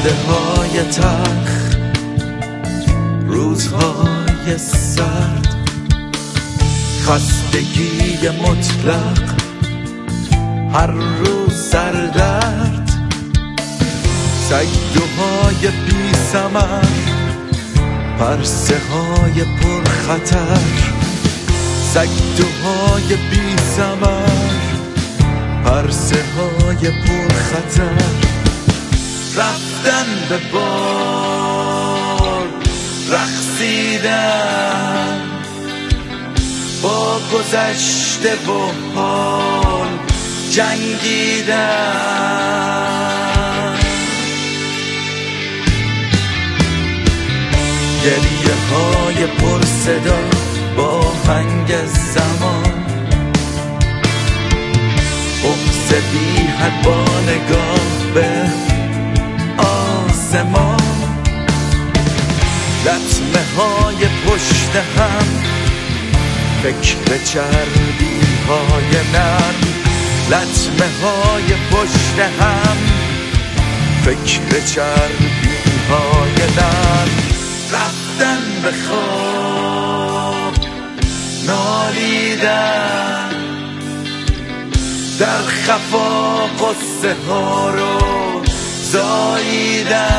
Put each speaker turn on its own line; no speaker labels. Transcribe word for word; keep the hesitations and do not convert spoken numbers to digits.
وعده های تلخ، روزهای سرد، خستگی مطلق، هر روز سردرد، سیدوهای بی ثمر، پرسه های پر خطر، سیدوهای بی ثمر، پرسه های پر خطر، رفتن به بار، رقصیدن با گذشته و حال، جنگیدن، گریه های پر صدا با هنگ زمان، بغض بی حد با نگاه به آسمان، لطمه های پشت هم، فکر چربی های نرم، لطمه های پشت هم، فکر چربی های نرم، رفتن به خواب، نالیدن در خفا، قصه ها رو زاییدن،